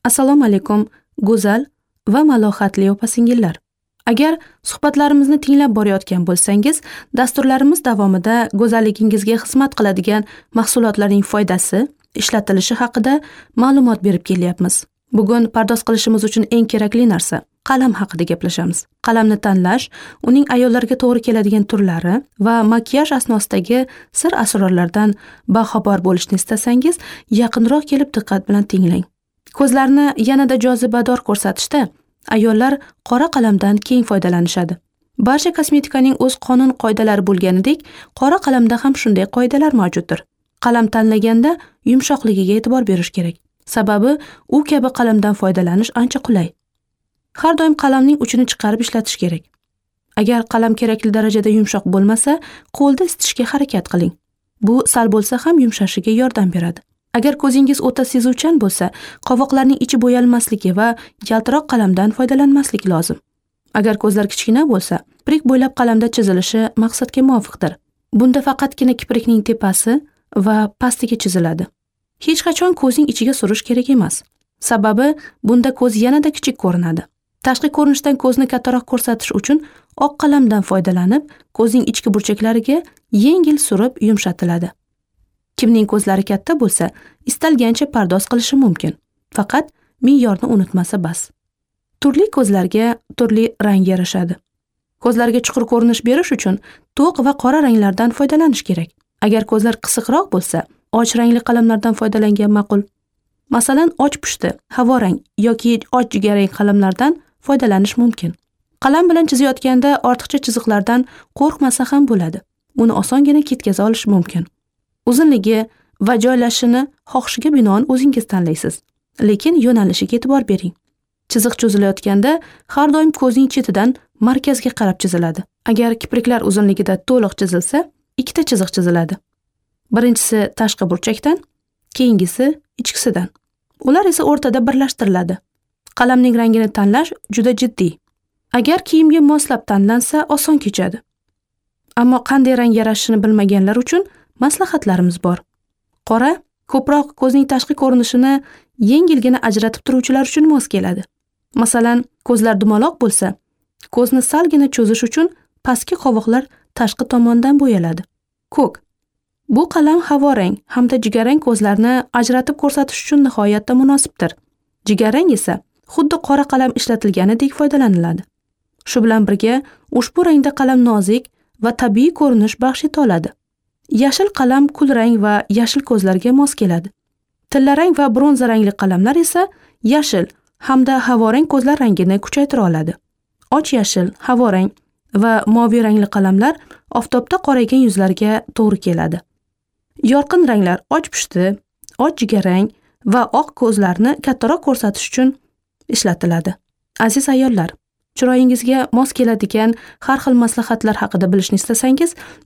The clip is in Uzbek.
Assalomu alaykum, go'zal va malohatli opa-singillar. Agar suhbatlarimizni tinglab borayotgan bo'lsangiz, dasturlarimiz davomida go'zalligingizga xizmat qiladigan mahsulotlarning foydasi, ishlatilishi haqida ma'lumot berib kelyapmiz. Bugun pardoz qilishimiz uchun eng kerakli narsa qalam haqida gaplashamiz. Qalamni tanlash, uning ayollarga to'g'ri keladigan turlari va makiyaj asnosidagi sir asrorlardan baxabar bo'lishni istasangiz, yaqinroq kelib diqqat bilan tinglang. Ko'zlarni yanada jozibador ko'rsatishda ayollar qora qalamdan keng foydalanishadi. Barcha kosmetikaning o'z qonun qoidalari bo'lganidek, qora qalamda ham shunday qoidalar mavjuddir. Qalam tanlaganda yumshoqligiga e'tibor berish kerak. Sababi u kabi qalamdan foydalanish ancha qulay. Har doim qalamning uchini chiqarib ishlatish kerak. Agar qalam kerakli darajada yumshoq bo'lmasa, qo'lda isitishga harakat qiling. Bu sal bo'lsa ham yumshashiga yordam beradi. Agar ko'zingiz o'ta sezuvchan bo'lsa, qovoqlarning ichi bo'yalmasligi va yaltiroq qalamdan foydalanmaslik lozim. Agar ko'zlar kichkina bo'lsa, kiprik bo'ylab qalamda chizilishi maqsadga muvofiqdir. Bunda faqatgina kiprikning tepasi va pastiga chiziladi. Hech qachon ko'zning ichiga surish kerak emas. Sababi bunda ko'z yanada kichik ko'rinadi. Tashqi ko'rinishdan ko'zni kattaroq ko'rsatish uchun oq qalamdan foydalanib, ko'zning ichki burchaklariga yengil surib yumshatiladi. Kimning ko'zlari katta bo'lsa, istalgancha pardoz qilishi mumkin. Faqat me'yorni unutmasa bas. Turli ko'zlarga turli rang yarashadi. Ko'zlarga chuqur ko'rinish berish uchun to'q va qora ranglardan foydalanish kerak. Agar ko'zlar qisiqroq bo'lsa, och rangli qalamlardan foydalangan ma'qul. Masalan, och pushti, havorang yoki och jigarrang qalamlardan foydalanish mumkin. Qalam bilan chizayotganda ortiqcha chiziqlardan qo'rqmasa ham bo'ladi. Uni osongina ketkaza olish mumkin. Uzunligi va joylashini xohishiga binoan o'zingiz tanlaysiz. Lekin yo'nalishiga e'tibor bering. Chiziq cho'zilayotganda har doim ko'zning chetidan markazga qarab chiziladi. Agar kipriklar uzunligida to'liq chizilsa, ikkita chiziq chiziladi. Birinchisi tashqi burchakdan, keyingisi ichkisidan. Ular esa o'rtada birlashtiriladi. Qalamning rangini tanlash juda jiddiy. Agar kiyimga moslab tanlansa, oson kechadi. Ammo qanday rang yarashishini bilmaganlar uchun maslahatlarimiz bor. Qora ko'proq ko'zning tashqi ko'rinishini yengilgina ajratib turuvchilar uchun mos keladi. Masalan, ko'zlar dumaloq bo'lsa, ko'zni salgina cho'zish uchun pastki qovoqlar tashqi tomondan bo'yaladi. Ko'k. Bu qalam havorang hamda jigarrang ko'zlarni ajratib ko'rsatish uchun nihoyatda munosibdir. Jigarrang esa xuddi qora qalam ishlatilganidek foydalaniladi. Shu bilan birga, ushbu rangda qalam nozik va tabiiy ko'rinish baxsh eta oladi. Yashil qalam kulrang va yashil ko'zlarga mos keladi. Tillarang va bronza rangli qalamlar esa yashil hamda havorang ko'zlar rangini kuchaytira oladi. Och yashil, havorang va moviy rangli qalamlar oftobda qoraygan yuzlarga to'g'ri keladi. Yorqin ranglar och pushti, och jigarrang va oq ko'zlarni kattaroq ko'rsatish uchun ishlatiladi. Aziz ayollar, chiroyingizga mos keladigan har xil maslahatlar haqida bilishni istasangiz,